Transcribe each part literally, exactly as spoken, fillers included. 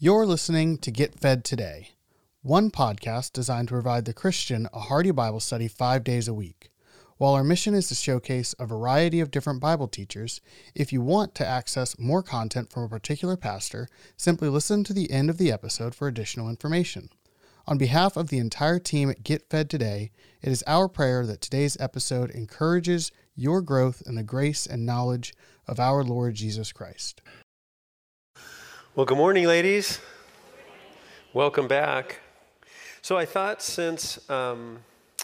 You're listening to Get Fed Today, one podcast designed to provide the Christian a hearty Bible study five days a week. While our mission is to showcase a variety of different Bible teachers, if you want to access more content from a particular pastor, simply listen to the end of the episode for additional information. On behalf of the entire team at Get Fed Today, it is our prayer that today's episode encourages your growth in the grace and knowledge of our Lord Jesus Christ. Well, good morning, ladies. Welcome back. So I thought since um,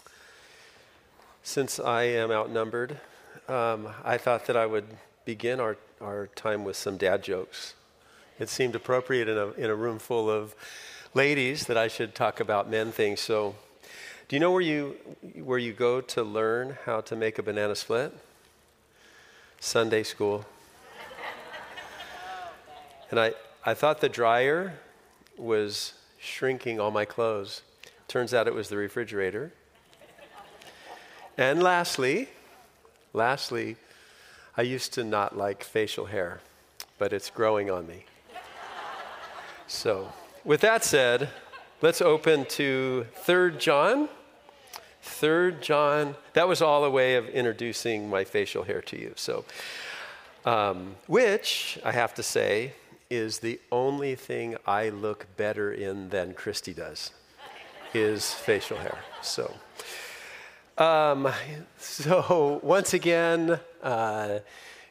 since I am outnumbered, um, I thought that I would begin our, our time with some dad jokes. It seemed appropriate in a in a room full of ladies that I should talk about men things. So, do you know where you where you go to learn how to make a banana split? Sunday school. And I. I thought the dryer was shrinking all my clothes. Turns out it was the refrigerator. And lastly, lastly, I used to not like facial hair, but it's growing on me. So, with that said, let's open to Third John. Third John, that was all a way of introducing my facial hair to you. So, um, which, I have to say, is the only thing I look better in than Christy does, is facial hair. So, um, so once again, uh,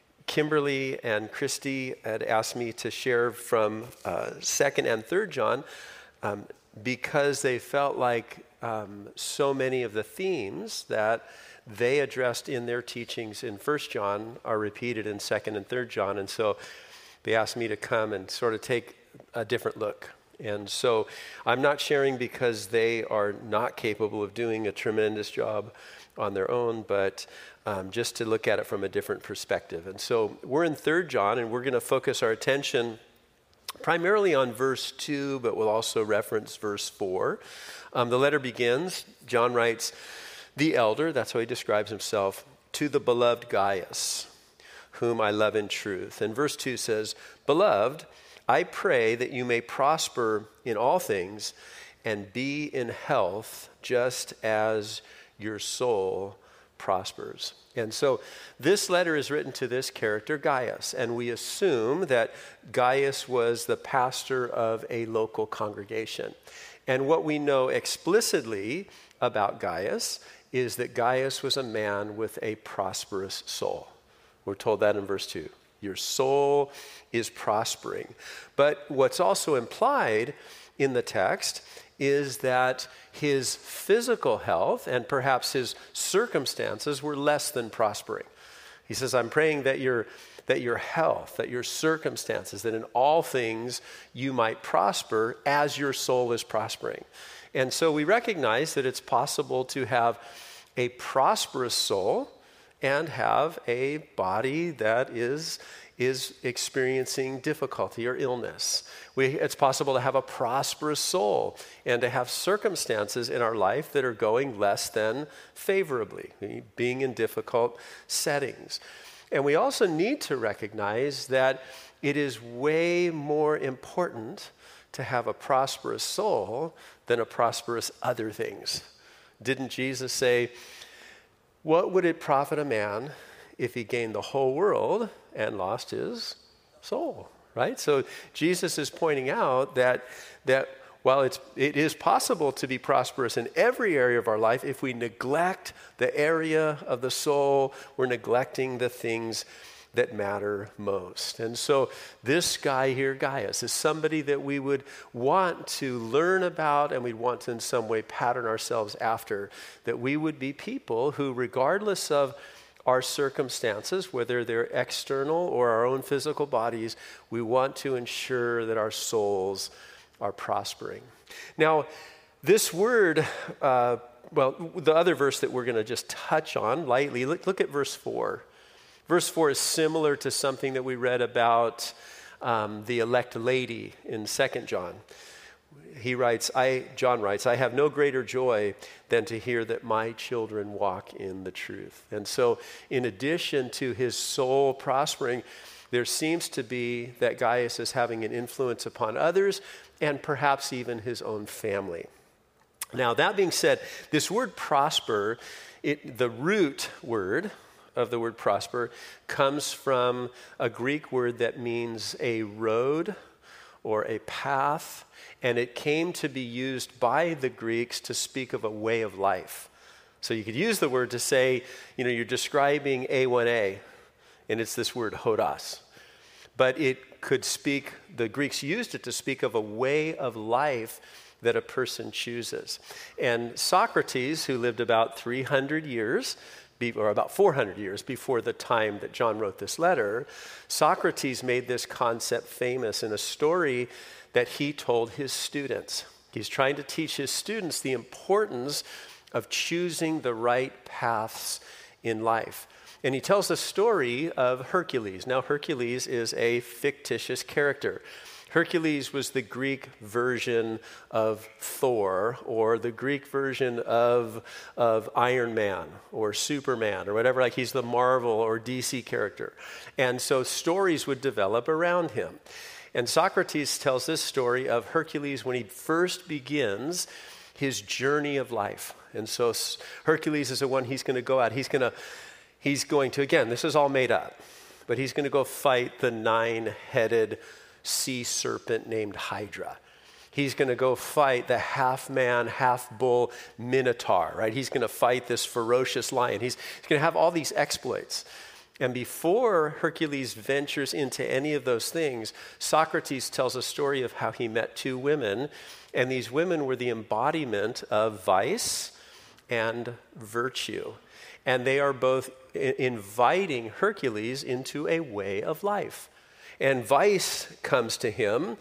Kimberly and Christy had asked me to share from uh, Second and Third John um, because they felt like um, so many of the themes that they addressed in their teachings in First John are repeated in Second and Third John, and so they asked me to come and sort of take a different look. And so I'm not sharing because they are not capable of doing a tremendous job on their own, but um, just to look at it from a different perspective. And so we're in Third John, and we're going to focus our attention primarily on verse two, but we'll also reference verse four. Um, the letter begins, John writes, "The elder," that's how he describes himself, "to the beloved Gaius, whom I love in truth." And verse two says, "Beloved, I pray that you may prosper in all things and be in health just as your soul prospers." And so this letter is written to this character, Gaius, and we assume that Gaius was the pastor of a local congregation. And what we know explicitly about Gaius is that Gaius was a man with a prosperous soul. We're told that in verse two. Your soul is prospering. But what's also implied in the text is that his physical health and perhaps his circumstances were less than prospering. He says, I'm praying that your, that your health, that your circumstances, that in all things you might prosper as your soul is prospering. And so we recognize that it's possible to have a prosperous soul and have a body that is, is experiencing difficulty or illness. We, it's possible to have a prosperous soul and to have circumstances in our life that are going less than favorably, being in difficult settings. And we also need to recognize that it is way more important to have a prosperous soul than a prosperous other things. Didn't Jesus say, what would it profit a man if he gained the whole world and lost his soul, right? So Jesus is pointing out that that while it's it is possible to be prosperous in every area of our life, if we neglect the area of the soul, we're neglecting the things that matter most. And so this guy here, Gaius, is somebody that we would want to learn about and we'd want to in some way pattern ourselves after, that we would be people who, regardless of our circumstances, whether they're external or our own physical bodies, we want to ensure that our souls are prospering. Now, this word, uh, well, the other verse that we're going to just touch on lightly, look, look at verse four. Verse four is similar to something that we read about um, the elect lady in Second John. He writes, I, John writes, I have no greater joy than to hear that my children walk in the truth. And so in addition to his soul prospering, there seems to be that Gaius is having an influence upon others and perhaps even his own family. Now, that being said, this word prosper, it, the root word of the word prosper comes from a Greek word that means a road or a path, and it came to be used by the Greeks to speak of a way of life. So you could use the word to say, you know, you're describing A one A, and it's this word hodos. But it could speak, the Greeks used it to speak of a way of life that a person chooses. And Socrates, who lived about three hundred years, or about four hundred years before the time that John wrote this letter, Socrates made this concept famous in a story that he told his students. He's trying to teach his students the importance of choosing the right paths in life. And he tells the story of Hercules. Now, Hercules is a fictitious character. Hercules was the Greek version of Thor, or the Greek version of, of Iron Man or Superman or whatever. Like, he's the Marvel or D C character. And so stories would develop around him. And Socrates tells this story of Hercules when he first begins his journey of life. And so Hercules is the one he's going to go out. He's going to, he's going to, again, this is all made up, but he's going to go fight the nine-headed sea serpent named Hydra. He's going to go fight the half-man, half-bull Minotaur, right? He's going to fight this ferocious lion. He's, he's going to have all these exploits. And before Hercules ventures into any of those things, Socrates tells a story of how he met two women, and these women were the embodiment of vice and virtue. And they are both I- inviting Hercules into a way of life. And Vice comes to him,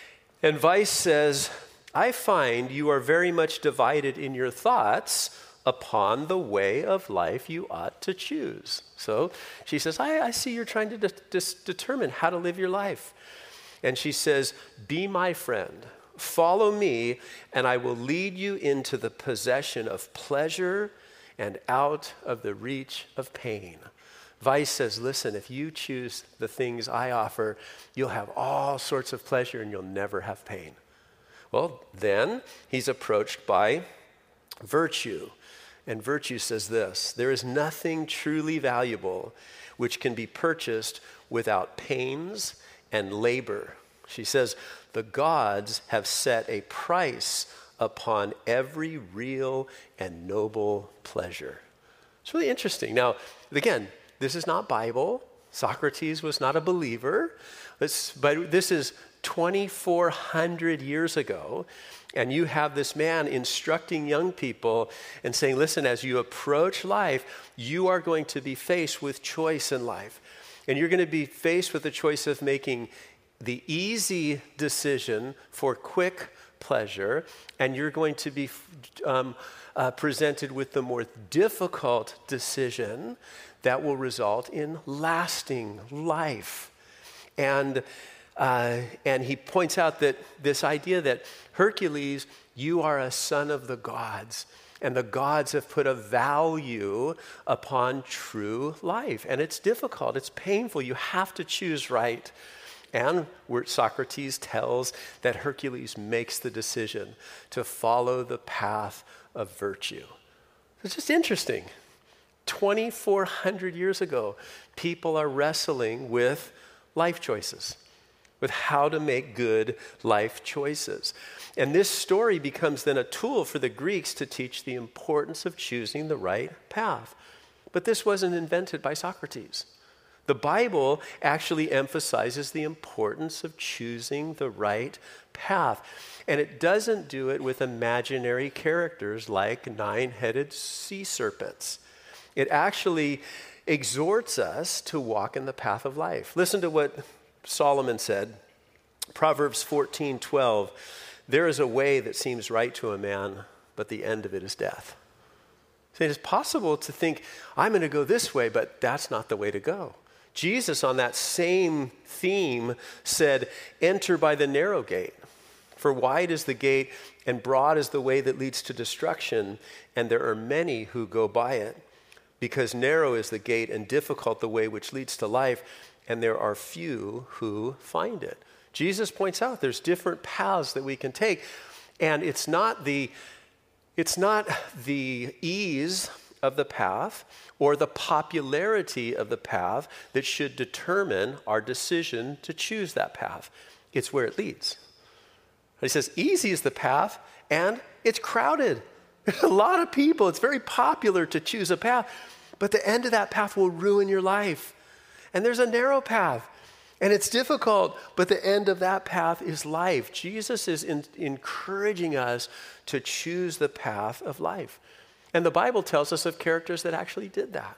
and Vice says, I find you are very much divided in your thoughts upon the way of life you ought to choose. So she says, I, I see you're trying to de- de- determine how to live your life. And she says, be my friend, follow me, and I will lead you into the possession of pleasure and out of the reach of pain. Vice says, listen, if you choose the things I offer, you'll have all sorts of pleasure and you'll never have pain. Well, then he's approached by virtue. And virtue says this, there is nothing truly valuable which can be purchased without pains and labor. She says, the gods have set a price upon every real and noble pleasure. It's really interesting. Now, again, this is not Bible. Socrates was not a believer. This, but this is twenty-four hundred years ago. And you have this man instructing young people and saying, listen, as you approach life, you are going to be faced with choice in life. And you're going to be faced with the choice of making the easy decision for quick pleasure, and you're going to be um, uh, presented with the more difficult decision that will result in lasting life. And uh, and he points out that this idea that Hercules, you are a son of the gods, and the gods have put a value upon true life. And it's difficult, it's painful, you have to choose right. And where Socrates tells that Hercules makes the decision to follow the path of virtue. It's just interesting. twenty-four hundred years ago, people are wrestling with life choices, with how to make good life choices. And this story becomes then a tool for the Greeks to teach the importance of choosing the right path. But this wasn't invented by Socrates. The Bible actually emphasizes the importance of choosing the right path. And it doesn't do it with imaginary characters like nine-headed sea serpents. It actually exhorts us to walk in the path of life. Listen to what Solomon said, Proverbs fourteen twelve. There is a way that seems right to a man, but the end of it is death. So it is possible to think, I'm going to go this way, but that's not the way to go. Jesus, on that same theme, said, enter by the narrow gate. For wide is the gate and broad is the way that leads to destruction, and there are many who go by it. Because narrow is the gate and difficult the way which leads to life, and there are few who find it. Jesus points out there's different paths that we can take, and it's not the it's not the ease of the path or the popularity of the path that should determine our decision to choose that path. It's where it leads. He says easy is the path, and it's crowded. A lot of people. It's very popular to choose a path, but the end of that path will ruin your life. And there's a narrow path, and it's difficult, but the end of that path is life. Jesus is in, encouraging us to choose the path of life. And the Bible tells us of characters that actually did that.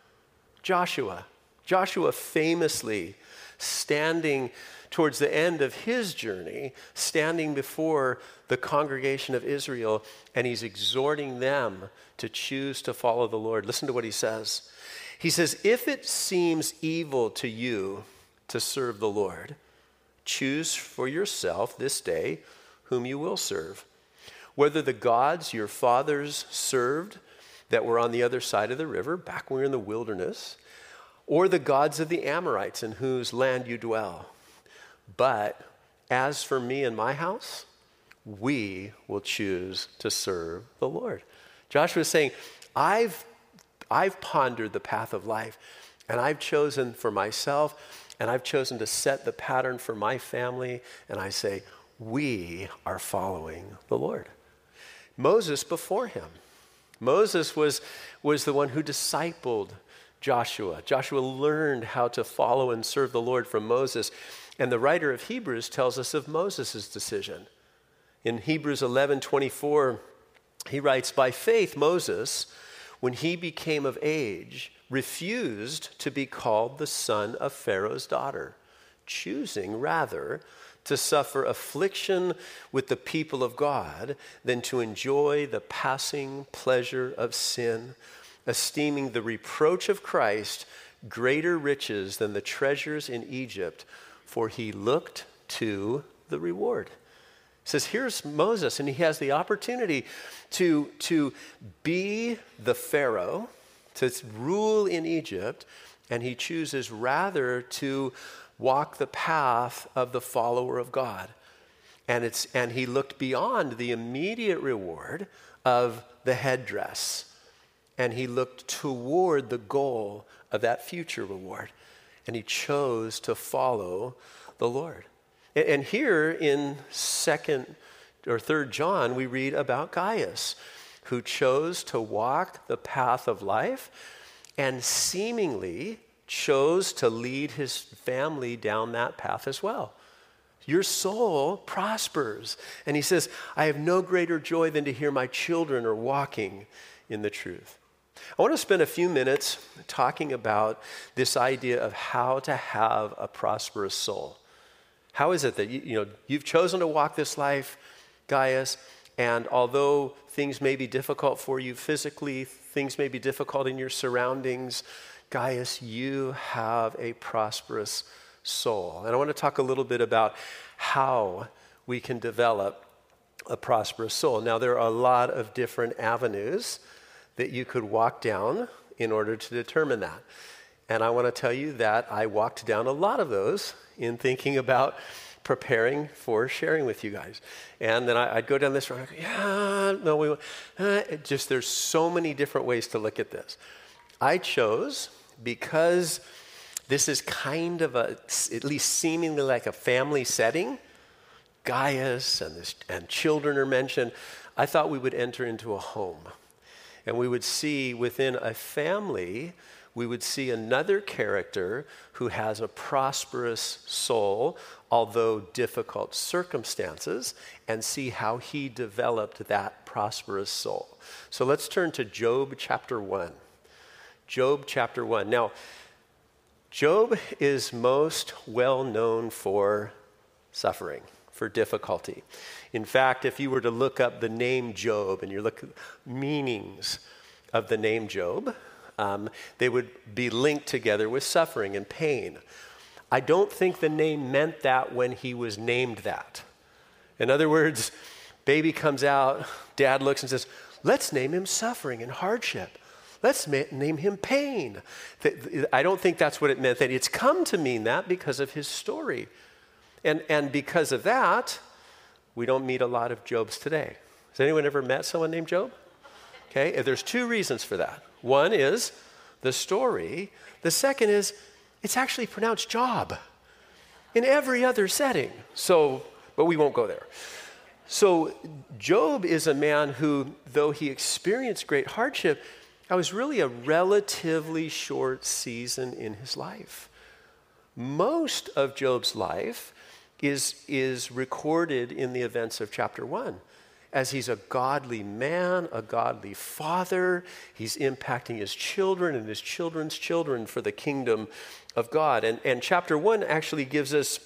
Joshua. Joshua famously standing towards the end of his journey, standing before the congregation of Israel, and he's exhorting them to choose to follow the Lord. Listen to what he says. He says, if it seems evil to you to serve the Lord, choose for yourself this day whom you will serve, whether the gods your fathers served that were on the other side of the river, back when we were in the wilderness, or the gods of the Amorites in whose land you dwell. But as for me and my house, we will choose to serve the Lord. Joshua is saying, I've, I've pondered the path of life, and I've chosen for myself, and I've chosen to set the pattern for my family, and I say, we are following the Lord. Moses before him. Moses was, was the one who discipled Joshua. Joshua learned how to follow and serve the Lord from Moses. And the writer of Hebrews tells us of Moses' decision. In Hebrews eleven twenty-four, he writes, by faith, Moses, when he became of age, refused to be called the son of Pharaoh's daughter, choosing rather to suffer affliction with the people of God than to enjoy the passing pleasure of sin, esteeming the reproach of Christ greater riches than the treasures in Egypt, for he looked to the reward. It says, here's Moses, and he has the opportunity to, to be the Pharaoh, to rule in Egypt, and he chooses rather to walk the path of the follower of God. And, it's, and he looked beyond the immediate reward of the headdress, and he looked toward the goal of that future reward, and he chose to follow the Lord. And, and here in second or third John, we read about Gaius, who chose to walk the path of life and seemingly chose to lead his family down that path as well. Your soul prospers. And he says, I have no greater joy than to hear my children are walking in the truth. I want to spend a few minutes talking about this idea of how to have a prosperous soul. How is it that you, you know, you've chosen to walk this life, Gaius, and although things may be difficult for you physically, things may be difficult in your surroundings, Gaius, you have a prosperous soul. And I want to talk a little bit about how we can develop a prosperous soul. Now, there are a lot of different avenues that you could walk down in order to determine that. And I want to tell you that I walked down a lot of those in thinking about preparing for sharing with you guys. And then I, I'd go down this road, I'd go, yeah, no, we uh, it just there's so many different ways to look at this. I chose, because this is kind of a, at least seemingly like a family setting, Gaius and, this, and children are mentioned, I thought we would enter into a home. And we would see within a family, we would see another character who has a prosperous soul, although difficult circumstances, and see how he developed that prosperous soul. So let's turn to Job chapter one. Job chapter one. Now, Job is most well known for suffering, for difficulty. In fact, if you were to look up the name Job and you look at meanings of the name Job, um, they would be linked together with suffering and pain. I don't think the name meant that when he was named that. In other words, baby comes out, dad looks and says, let's name him suffering and hardship. Let's ma- name him Pain. I don't think that's what it meant. That it's come to mean that because of his story. And, and because of that, we don't meet a lot of Jobs today. Has anyone ever met someone named Job? Okay, there's two reasons for that. One is the story. The second is it's actually pronounced Job in every other setting. So, but we won't go there. So Job is a man who, though he experienced great hardship, that was really a relatively short season in his life. Most of Job's life is, is recorded in the events of chapter one. As he's a godly man, a godly father, he's impacting his children and his children's children for the kingdom of God. And, and chapter one actually gives us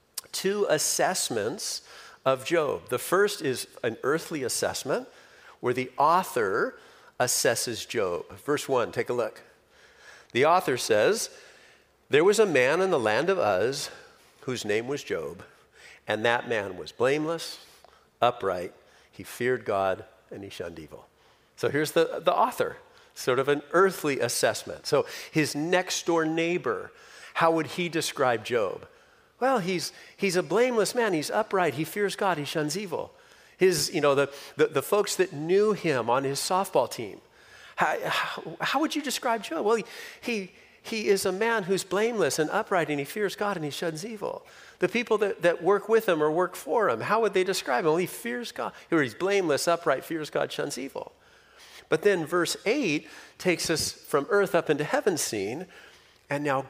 two assessments of Job. The first is an earthly assessment where the author assesses Job. Verse one, take a look. The author says, "There was a man in the land of Uz whose name was Job, and that man was blameless, upright. He feared God, and he shunned evil." So here's the, the author, sort of an earthly assessment. So his next door neighbor, how would he describe Job? Well, he's, he's a blameless man. He's upright. He fears God. He shuns evil. His, you know, the, the, the folks that knew him on his softball team, how, how, how would you describe Job? Well, he, he, he is a man who's blameless and upright, and he fears God, and he shuns evil. The people that, that work with him or work for him, how would they describe him? Well, he fears God, or he's blameless, upright, fears God, shuns evil. But then verse eight takes us from earth up into heaven's scene, and now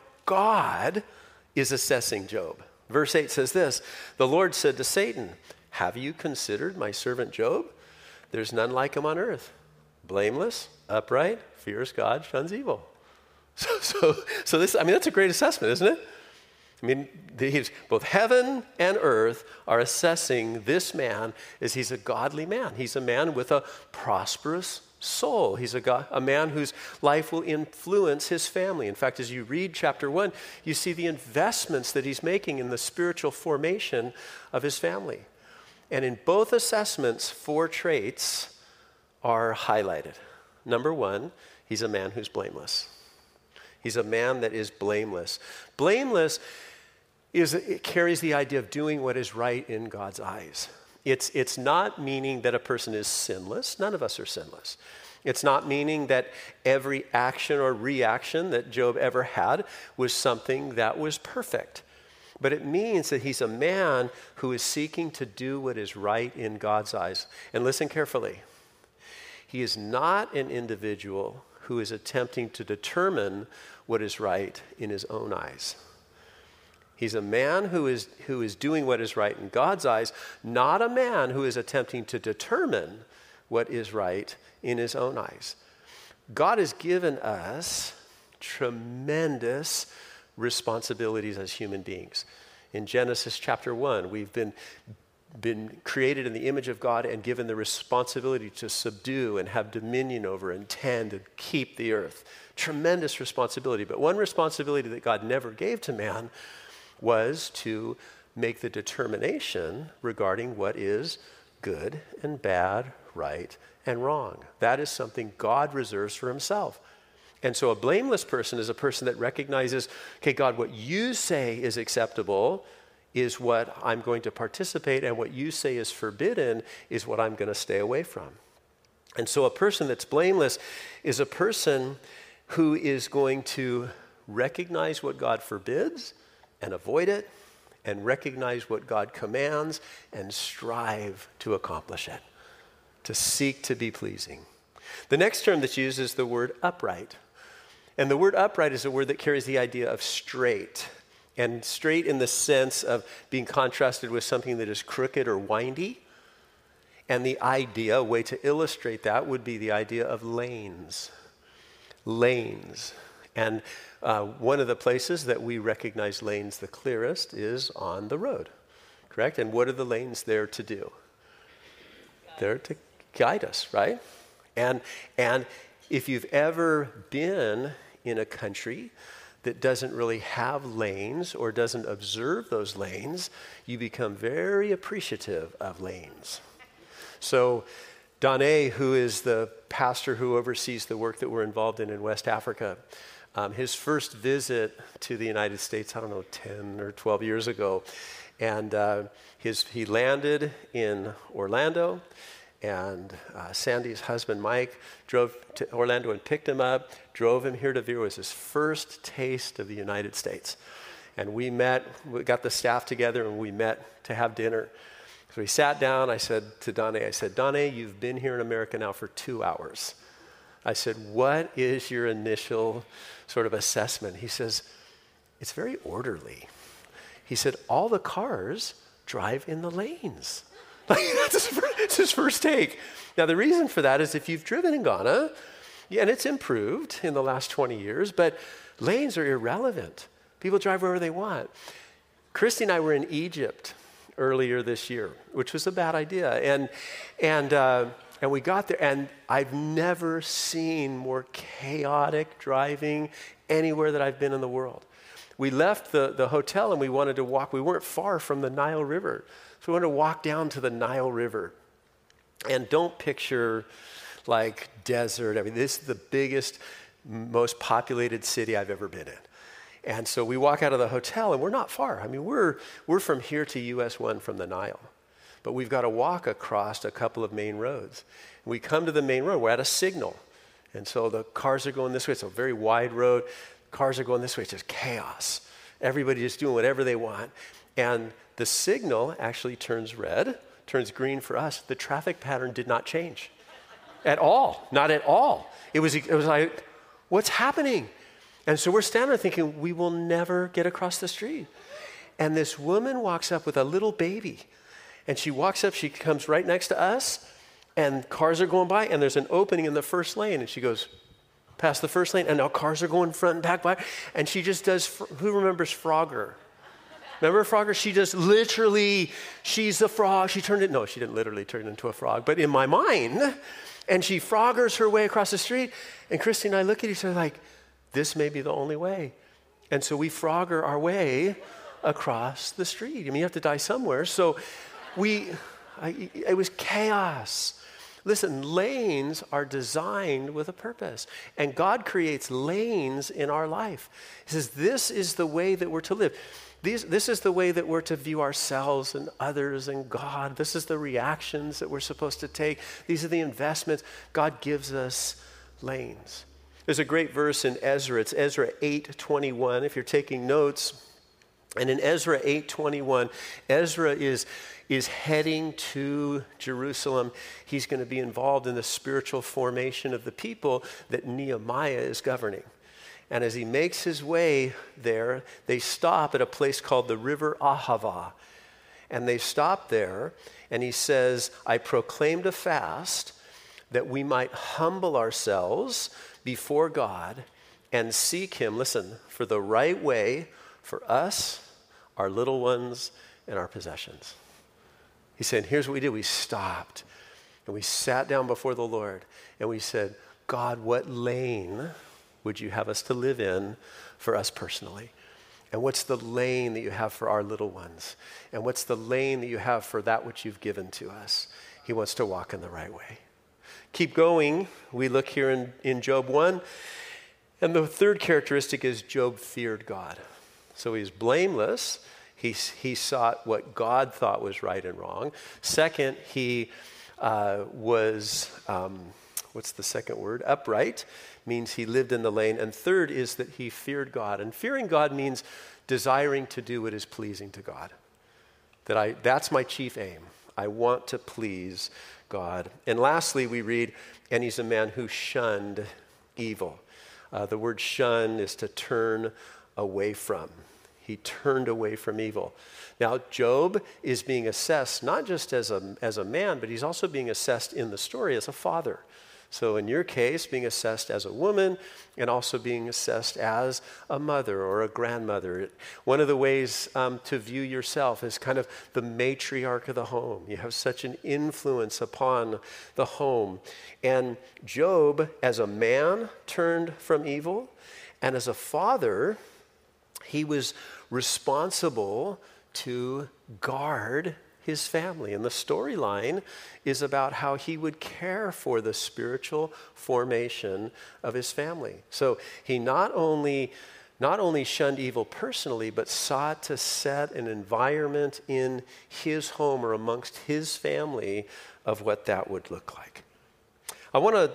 God is assessing Job. Verse eight says this, "The Lord said to Satan, 'Have you considered my servant Job? There's none like him on earth. Blameless, upright, fears God, shuns evil.'" So, so, so this, I mean, that's a great assessment, isn't it? I mean, he's, both heaven and earth are assessing this man as he's a godly man. He's a man with a prosperous soul. He's a, God, a man whose life will influence his family. In fact, as you read chapter one, you see the investments that he's making in the spiritual formation of his family. And in both assessments, four traits are highlighted. Number one, he's a man who's blameless. He's a man that is blameless. Blameless is, it carries the idea of doing what is right in God's eyes. It's, it's not meaning that a person is sinless. None of us are sinless. It's not meaning that every action or reaction that Job ever had was something that was perfect. But it means that he's a man who is seeking to do what is right in God's eyes. And listen carefully. He is not an individual who is attempting to determine what is right in his own eyes. He's a man who is, who is doing what is right in God's eyes, not a man who is attempting to determine what is right in his own eyes. God has given us tremendous responsibilities as human beings. In Genesis chapter one, we've been, been created in the image of God and given the responsibility to subdue and have dominion over and tend and keep the earth. Tremendous responsibility. But one responsibility that God never gave to man was to make the determination regarding what is good and bad, right and wrong. That is something God reserves for himself. And so a blameless person is a person that recognizes, okay, God, what you say is acceptable is what I'm going to participate, and what you say is forbidden is what I'm going to stay away from. And so a person that's blameless is a person who is going to recognize what God forbids and avoid it, and recognize what God commands and strive to accomplish it, to seek to be pleasing. The next term that's used is the word upright. And the word upright is a word that carries the idea of straight. And straight in the sense of being contrasted with something that is crooked or windy. And the idea, a way to illustrate that would be the idea of lanes. Lanes. And uh, one of the places that we recognize lanes the clearest is on the road, correct? And what are the lanes there to do? They're to guide us, right? And, and if you've ever been in a country that doesn't really have lanes or doesn't observe those lanes, you become very appreciative of lanes. So Dane, who is the pastor who oversees the work that we're involved in in West Africa, um, his first visit to the United States, I don't know, ten or twelve years ago, and uh, his, he landed in Orlando, and uh, Sandy's husband, Mike, drove to Orlando and picked him up, drove him here to Vera. It was his first taste of the United States. And we met, we got the staff together, and we met to have dinner. So we sat down. I said to Dane, I said, Dane, you've been here in America now for two hours. I said, what is your initial sort of assessment? He says, it's very orderly. He said, all the cars drive in the lanes. Like, that's his first, that's his first take. Now, the reason for that is if you've driven in Ghana, yeah, and it's improved in the last twenty years, but lanes are irrelevant. People drive wherever they want. Christy and I were in Egypt earlier this year, which was a bad idea. And and uh, and we got there, and I've never seen more chaotic driving anywhere that I've been in the world. We left the, the hotel, and we wanted to walk. We weren't far from the Nile River. So we wanted to walk down to the Nile River. And don't picture like desert. I mean, this is the biggest, most populated city I've ever been in. And so we walk out of the hotel, and we're not far. I mean, we're we're from here to U S one from the Nile. But we've got to walk across a couple of main roads. We come to the main road. We're at a signal. And so the cars are going this way. It's a very wide road. Cars are going this way. It's just chaos. Everybody's just doing whatever they want. And the signal actually turns red, turns green for us. The traffic pattern did not change at all. Not at all. It was, it was like, what's happening? And so we're standing there thinking, we will never get across the street. And this woman walks up with a little baby. And she walks up, she comes right next to us, and cars are going by, and there's an opening in the first lane. And she goes past the first lane, and now cars are going front and back by. And she just does, who remembers Frogger? Remember Frogger? She just literally, she's the frog. She turned it, no, she didn't literally turn into a frog, but in my mind. And she Froggers her way across the street. And Christy and I look at each other like, this may be the only way. And so we Frogger our way across the street. I mean, you have to die somewhere. So we, I, it was chaos. Listen, lanes are designed with a purpose. And God creates lanes in our life. He says, this is the way that we're to live. These, this is the way that we're to view ourselves and others and God. This is the reactions that we're supposed to take. These are the investments. God gives us lanes. There's a great verse in Ezra. It's Ezra eight twenty-one. If you're taking notes, and in Ezra eight twenty-one, Ezra is, is heading to Jerusalem. He's going to be involved in the spiritual formation of the people that Nehemiah is governing. And as he makes his way there, they stop at a place called the River Ahava. And they stop there, and he says, I proclaimed a fast that we might humble ourselves before God and seek him, listen, for the right way for us, our little ones, and our possessions. He said, here's what we did. We stopped, and we sat down before the Lord, and we said, God, what lane would you have us to live in for us personally? And what's the lane that you have for our little ones? And what's the lane that you have for that which you've given to us? He wants to walk in the right way. Keep going. We look here in, in Job one. And the third characteristic is Job feared God. So he's blameless. He, he sought what God thought was right and wrong. Second, he uh, was, um, what's the second word? Upright. Means he lived in the lane. And third is that he feared God. And fearing God means desiring to do what is pleasing to God. That I, that's my chief aim. I want to please God. And lastly, we read, and he's a man who shunned evil. Uh, the word shun is to turn away from. He turned away from evil. Now, Job is being assessed not just as a, as a man, but he's also being assessed in the story as a father. So in your case, being assessed as a woman and also being assessed as a mother or a grandmother. One of the ways um, to view yourself is kind of the matriarch of the home. You have such an influence upon the home. And Job, as a man, turned from evil. And as a father, he was responsible to guard his family. And the storyline is about how he would care for the spiritual formation of his family. So he not only, not only shunned evil personally, but sought to set an environment in his home or amongst his family of what that would look like. I want to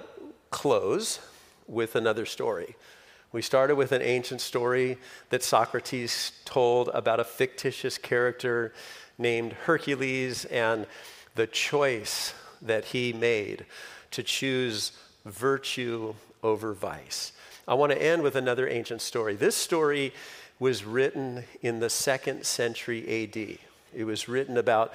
close with another story. We started with an ancient story that Socrates told about a fictitious character named Hercules and the choice that he made to choose virtue over vice. I want to end with another ancient story. This story was written in the second century A D. It was written about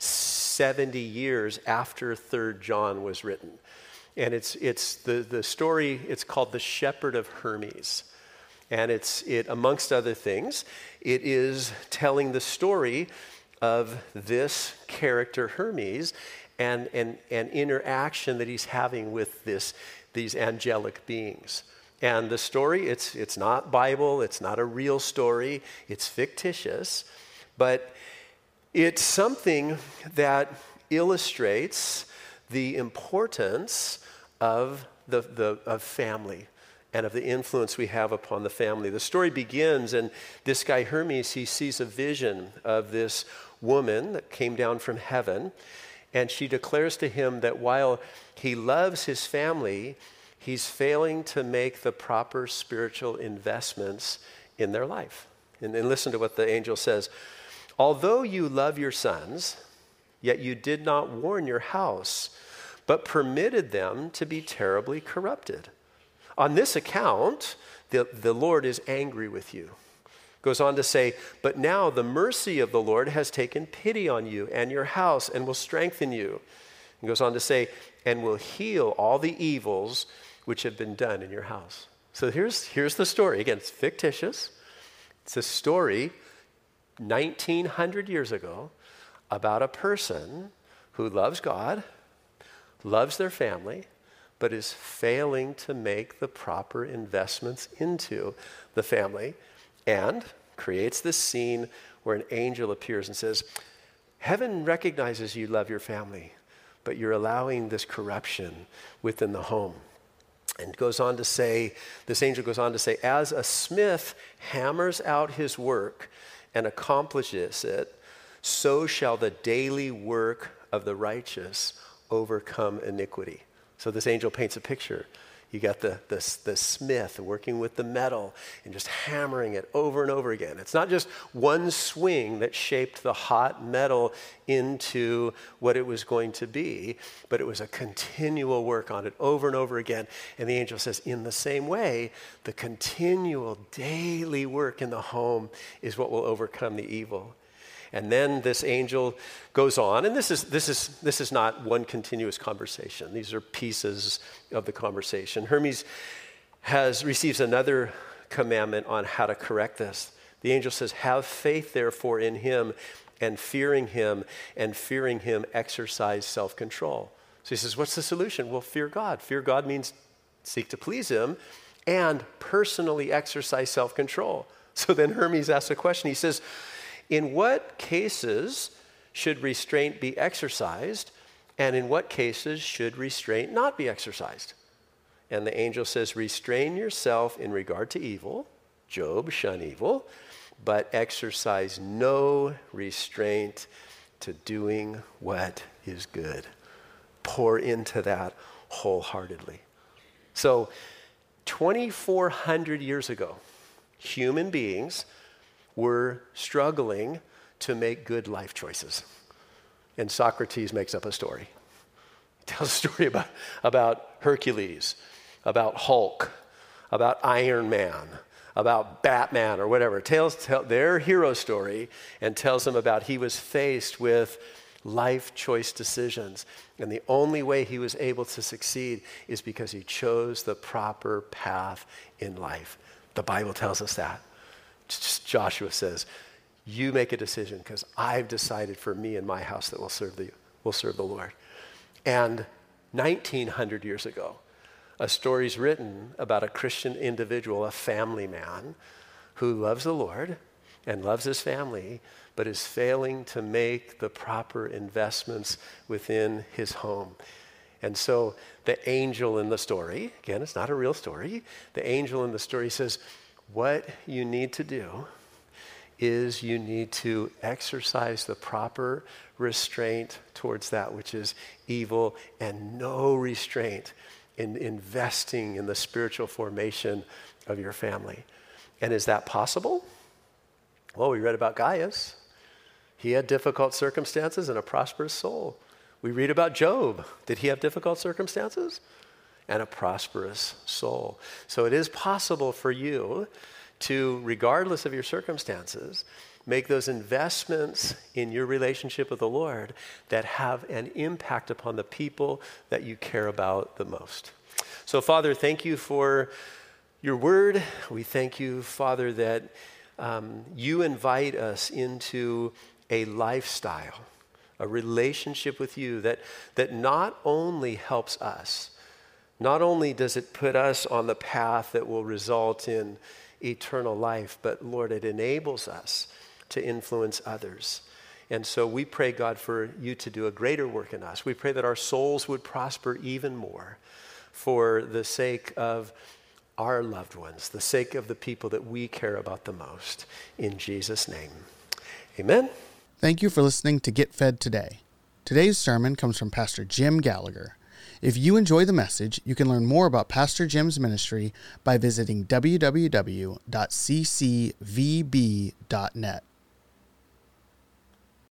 seventy years after Third John was written. And it's it's the, the story, it's called The Shepherd of Hermes. And it's it amongst other things, it is telling the story of this character Hermes and and an interaction that he's having with this these angelic beings. And the story, it's it's not Bible, it's not a real story, it's fictitious, but it's something that illustrates the importance of the, the of family and of the influence we have upon the family. The story begins, and this guy Hermes, he sees a vision of this woman that came down from heaven, and she declares to him that while he loves his family, he's failing to make the proper spiritual investments in their life. And, and listen to what the angel says. Although you love your sons, yet you did not warn your house, but permitted them to be terribly corrupted. On this account, the, the Lord is angry with you. Goes on to say, but now the mercy of the Lord has taken pity on you and your house and will strengthen you. And goes on to say, and will heal all the evils which have been done in your house. So here's, here's the story. Again, it's fictitious. It's a story nineteen hundred years ago about a person who loves God, loves their family, but is failing to make the proper investments into the family, and creates this scene where an angel appears and says, heaven recognizes you love your family, but you're allowing this corruption within the home. And goes on to say, this angel goes on to say, as a smith hammers out his work and accomplishes it, so shall the daily work of the righteous overcome iniquity. So this angel paints a picture. You got the, the, the smith working with the metal and just hammering it over and over again. It's not just one swing that shaped the hot metal into what it was going to be, but it was a continual work on it over and over again. And the angel says, in the same way, the continual daily work in the home is what will overcome the evil. And then this angel goes on, and this is this is this is not one continuous conversation. These are pieces of the conversation. Hermes has receives another commandment on how to correct this. The angel says, "Have faith, therefore, in him, and fearing him, and fearing him, exercise self-control." So he says, "What's the solution?" Well, fear God. Fear God means seek to please him, and personally exercise self-control. So then Hermes asks a question. He says, in what cases should restraint be exercised, and in what cases should restraint not be exercised? And the angel says, restrain yourself in regard to evil, Job, shun evil, but exercise no restraint to doing what is good. Pour into that wholeheartedly. So twenty-four hundred years ago, human beings were struggling to make good life choices. And Socrates makes up a story. He tells a story about, about Hercules, about Hulk, about Iron Man, about Batman or whatever. Tells tell their hero story and tells them about he was faced with life choice decisions. And the only way he was able to succeed is because he chose the proper path in life. The Bible tells us that. Joshua says, you make a decision because I've decided for me and my house that we'll serve the, we'll serve the Lord. And nineteen hundred years ago, a story's written about a Christian individual, a family man, who loves the Lord and loves his family, but is failing to make the proper investments within his home. And so the angel in the story, again, it's not a real story, the angel in the story says, what you need to do is you need to exercise the proper restraint towards that which is evil and no restraint in investing in the spiritual formation of your family. And is that possible? Well, we read about Gaius. He had difficult circumstances and a prosperous soul. We read about Job. Did he have difficult circumstances? And a prosperous soul. So it is possible for you to, regardless of your circumstances, make those investments in your relationship with the Lord that have an impact upon the people that you care about the most. So, Father, thank you for your word. We thank you, Father, that um, you invite us into a lifestyle, a relationship with you that, that not only helps us, not only does it put us on the path that will result in eternal life, but Lord, it enables us to influence others. And so we pray, God, for you to do a greater work in us. We pray that our souls would prosper even more for the sake of our loved ones, the sake of the people that we care about the most. In Jesus' name, amen. Thank you for listening to Get Fed Today. Today's sermon comes from Pastor Jim Gallagher. If you enjoy the message, you can learn more about Pastor Jim's ministry by visiting w w w dot c c v b dot net.